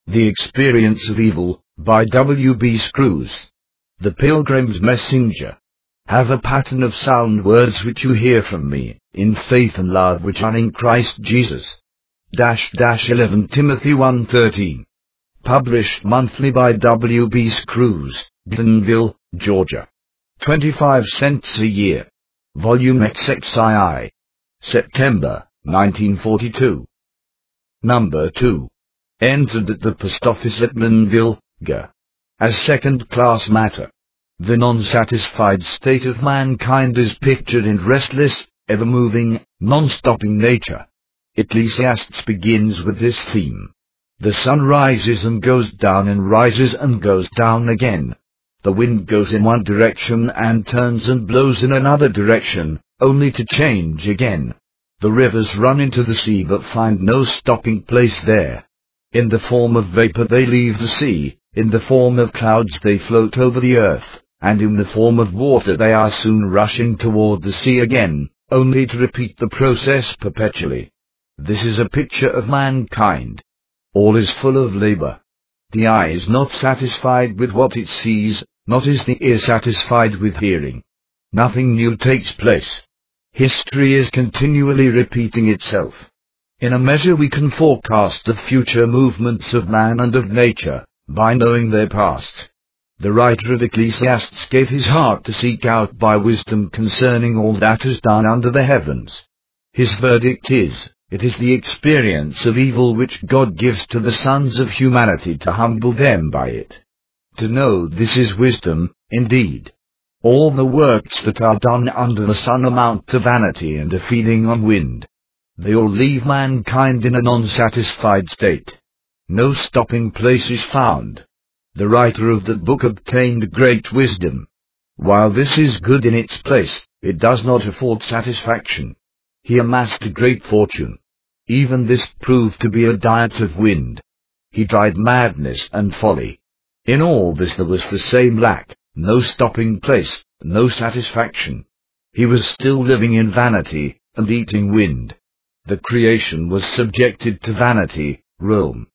The Experience of Evil, by W.B. Screws. The Pilgrim's Messenger. Have a pattern of sound words which you hear from me, in faith and love which are in Christ Jesus. 11 Timothy 1:13. Published monthly by W.B. Screws, Glenville, Georgia. 25 cents a year. Volume XXII. September, 1942. Number 2. Entered at the post office at Glenville, Ga. As second-class matter. The non-satisfied state of mankind is pictured in restless, ever-moving, non-stopping nature. Ecclesiastes begins with this theme. The sun rises and goes down and rises and goes down again. The wind goes in one direction and turns and blows in another direction, only to change again. The rivers run into the sea but find no stopping place there. In the form of vapor they leave the sea, in the form of clouds they float over the earth, and in the form of water they are soon rushing toward the sea again, only to repeat the process perpetually. This is a picture of mankind. All is full of labor. The eye is not satisfied with what it sees, nor is the ear satisfied with hearing. Nothing new takes place. History is continually repeating itself. In a measure we can forecast the future movements of man and of nature, by knowing their past. The writer of Ecclesiastes gave his heart to seek out by wisdom concerning all that is done under the heavens. His verdict is, it is the experience of evil which God gives to the sons of humanity to humble them by it. To know this is wisdom, indeed. All the works that are done under the sun amount to vanity and a feeding on wind. They all leave mankind in a non-satisfied state. No stopping place is found. The writer of that book obtained great wisdom. While this is good in its place, it does not afford satisfaction. He amassed a great fortune. Even this proved to be a diet of wind. He tried madness and folly. In all this there was the same lack, no stopping place, no satisfaction. He was still living in vanity, and eating wind. The creation was subjected to vanity, Rome.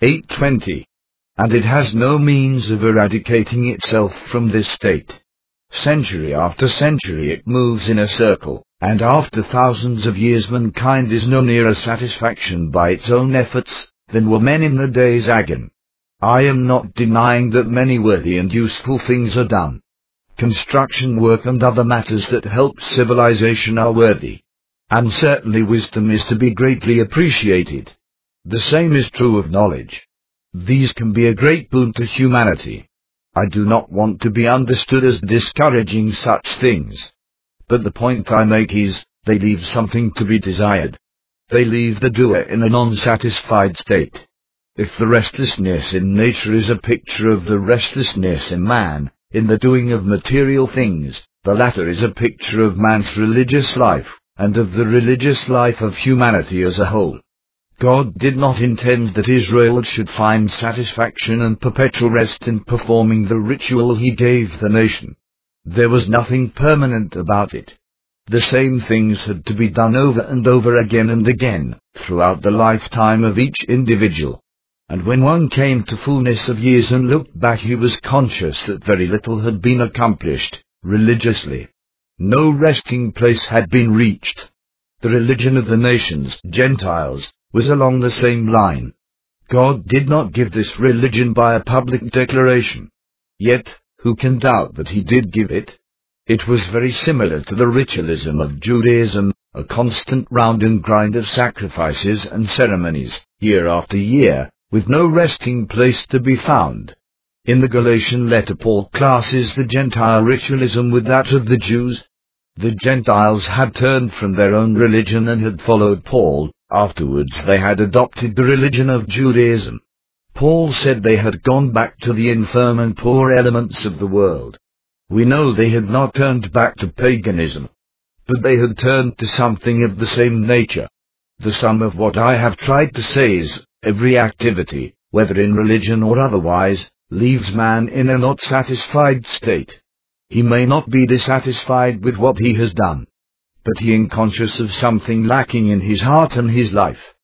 8:20. And it has no means of eradicating itself from this state. Century after century it moves in a circle, and after thousands of years mankind is no nearer satisfaction by its own efforts, than were men in the days agone. I am not denying that many worthy and useful things are done. Construction work and other matters that help civilization are worthy. And certainly wisdom is to be greatly appreciated. The same is true of knowledge. These can be a great boon to humanity. I do not want to be understood as discouraging such things. But the point I make is, they leave something to be desired. They leave the doer in a non-satisfied state. If the restlessness in nature is a picture of the restlessness in man, in the doing of material things, the latter is a picture of man's religious life, and of the religious life of humanity as a whole. God did not intend that Israel should find satisfaction and perpetual rest in performing the ritual He gave the nation. There was nothing permanent about it. The same things had to be done over and over again and again, throughout the lifetime of each individual. And when one came to fullness of years and looked back, he was conscious that very little had been accomplished, religiously. No resting place had been reached. The religion of the nations, Gentiles, was along the same line. God did not give this religion by a public declaration. Yet, who can doubt that He did give it? It was very similar to the ritualism of Judaism, a constant round and grind of sacrifices and ceremonies, year after year, with no resting place to be found. In the Galatian letter Paul classes the Gentile ritualism with that of the Jews. The Gentiles had turned from their own religion and had followed Paul. Afterwards they had adopted the religion of Judaism. Paul said they had gone back to the infirm and poor elements of the world. We know they had not turned back to paganism, but they had turned to something of the same nature. The sum of what I have tried to say is, every activity, whether in religion or otherwise, leaves man in a not satisfied state. He may not be dissatisfied with what he has done, but he is conscious of something lacking in his heart and his life.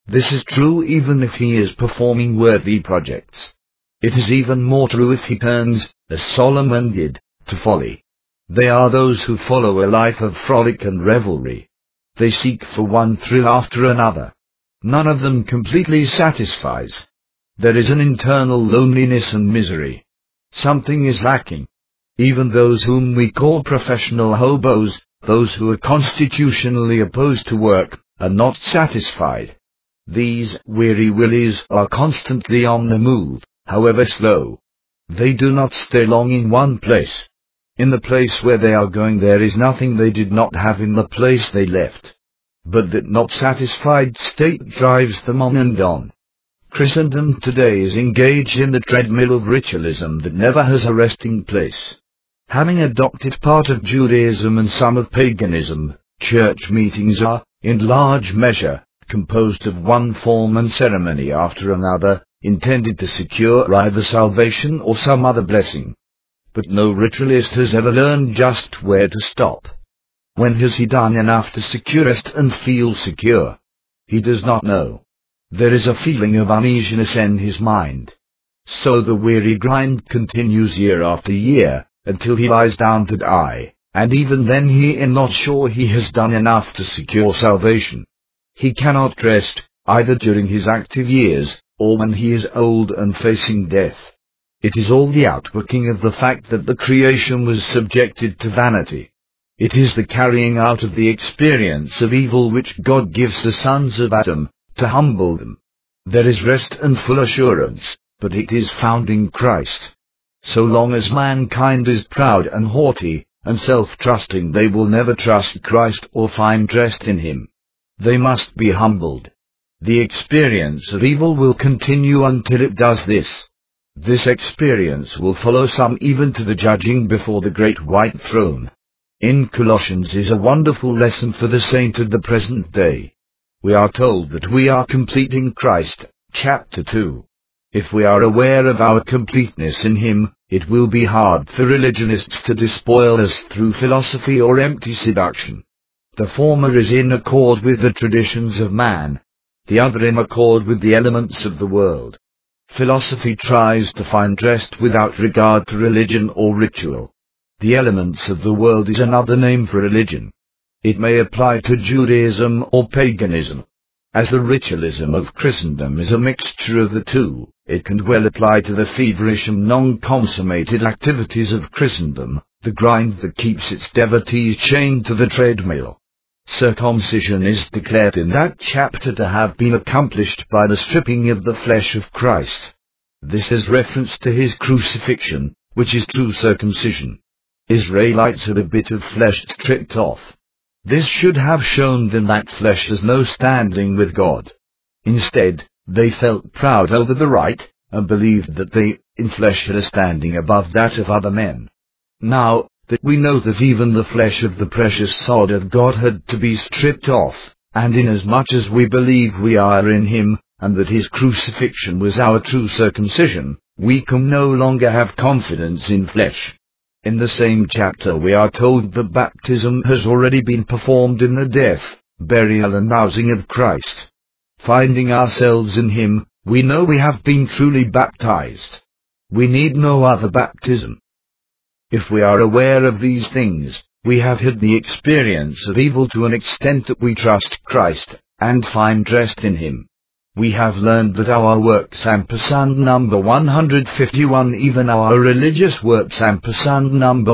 This is true even if he is performing worthy projects. It is even more true if he turns, as Solomon did, to folly. They are those who follow a life of frolic and revelry. They seek for one thrill after another. None of them completely satisfies. There is an internal loneliness and misery. Something is lacking. Even those whom we call professional hobos, those who are constitutionally opposed to work, are not satisfied. These weary willies are constantly on the move, however slow. They do not stay long in one place. In the place where they are going there is nothing they did not have in the place they left. But that not satisfied state drives them on and on. Christendom today is engaged in the treadmill of ritualism that never has a resting place. Having adopted part of Judaism and some of paganism, church meetings are, in large measure, composed of one form and ceremony after another, intended to secure either salvation or some other blessing. But no ritualist has ever learned just where to stop. When has he done enough to secure rest and feel secure? He does not know. There is a feeling of uneasiness in his mind. So the weary grind continues year after year, until he lies down to die, and even then he is not sure he has done enough to secure salvation. He cannot rest, either during his active years, or when he is old and facing death. It is all the outworking of the fact that the creation was subjected to vanity. It is the carrying out of the experience of evil which God gives the sons of Adam, to humble them. There is rest and full assurance, but it is found in Christ. So long as mankind is proud and haughty, and self-trusting, they will never trust Christ or find rest in Him. They must be humbled. The experience of evil will continue until it does this. This experience will follow some even to the judging before the great white throne. In Colossians is a wonderful lesson for the saint of the present day. We are told that we are complete in Christ, chapter 2. If we are aware of our completeness in Him, it will be hard for religionists to despoil us through philosophy or empty seduction. The former is in accord with the traditions of man, the other in accord with the elements of the world. Philosophy tries to find rest without regard to religion or ritual. The elements of the world is another name for religion. It may apply to Judaism or paganism. As the ritualism of Christendom is a mixture of the two, it can well apply to the feverish and non-consummated activities of Christendom, the grind that keeps its devotees chained to the treadmill. Circumcision is declared in that chapter to have been accomplished by the stripping of the flesh of Christ. This has reference to His crucifixion, which is true circumcision. Israelites had a bit of flesh stripped off. This should have shown them that flesh has no standing with God. Instead, they felt proud over the right, and believed that they, in flesh, had a standing above that of other men. Now, that we know that even the flesh of the precious sod of God had to be stripped off, and inasmuch as we believe we are in Him, and that His crucifixion was our true circumcision, we can no longer have confidence in flesh. In the same chapter we are told that baptism has already been performed in the death, burial and rousing of Christ. Finding ourselves in Him, we know we have been truly baptized. We need no other baptism. If we are aware of these things, we have hid the experience of evil to an extent that we trust Christ, and find rest in Him. We have learned that our works ampersand number 151, even our religious works ampersand number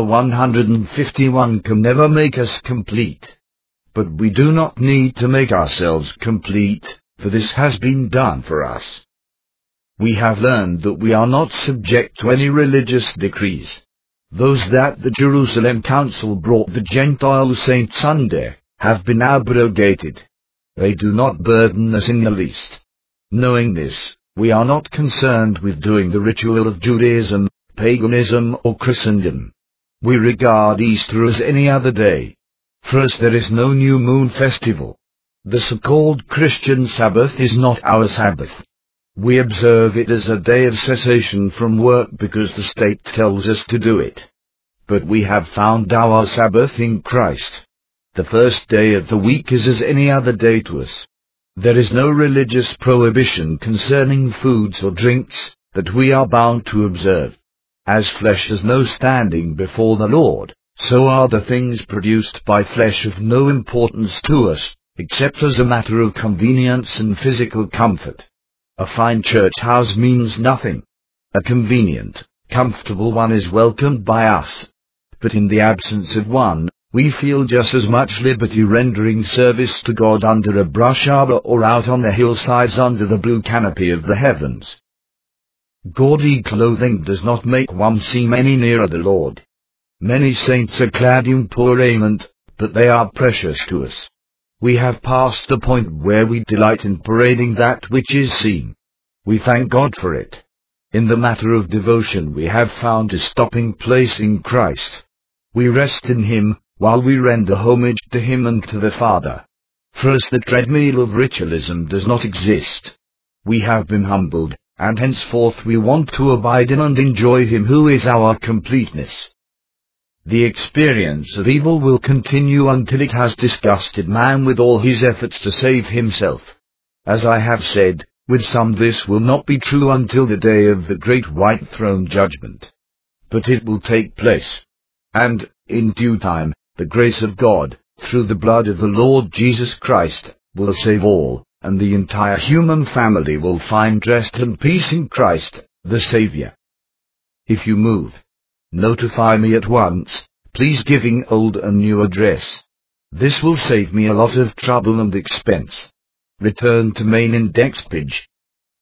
151, can never make us complete. But we do not need to make ourselves complete, for this has been done for us. We have learned that we are not subject to any religious decrees. Those that the Jerusalem Council brought the Gentile saints under, have been abrogated. They do not burden us in the least. Knowing this, we are not concerned with doing the ritual of Judaism, paganism or Christendom. We regard Easter as any other day. For us there is no new moon festival. The so-called Christian Sabbath is not our Sabbath. We observe it as a day of cessation from work because the state tells us to do it. But we have found our Sabbath in Christ. The first day of the week is as any other day to us. There is no religious prohibition concerning foods or drinks that we are bound to observe. As flesh has no standing before the Lord, so are the things produced by flesh of no importance to us, except as a matter of convenience and physical comfort. A fine church house means nothing. A convenient, comfortable one is welcomed by us. But in the absence of one, we feel just as much liberty rendering service to God under a brush arbor or out on the hillsides under the blue canopy of the heavens. Gaudy clothing does not make one seem any nearer the Lord. Many saints are clad in poor raiment, but they are precious to us. We have passed the point where we delight in parading that which is seen. We thank God for it. In the matter of devotion we have found a stopping place in Christ. We rest in Him, while we render homage to Him and to the Father. For us the treadmill of ritualism does not exist. We have been humbled, and henceforth we want to abide in and enjoy Him who is our completeness. The experience of evil will continue until it has disgusted man with all his efforts to save himself. As I have said, with some this will not be true until the day of the great white throne judgment. But it will take place. And, in due time, the grace of God, through the blood of the Lord Jesus Christ, will save all, and the entire human family will find rest and peace in Christ, the Savior. If you move, notify me at once, please giving old and new address. This will save me a lot of trouble and expense. Return to main index page.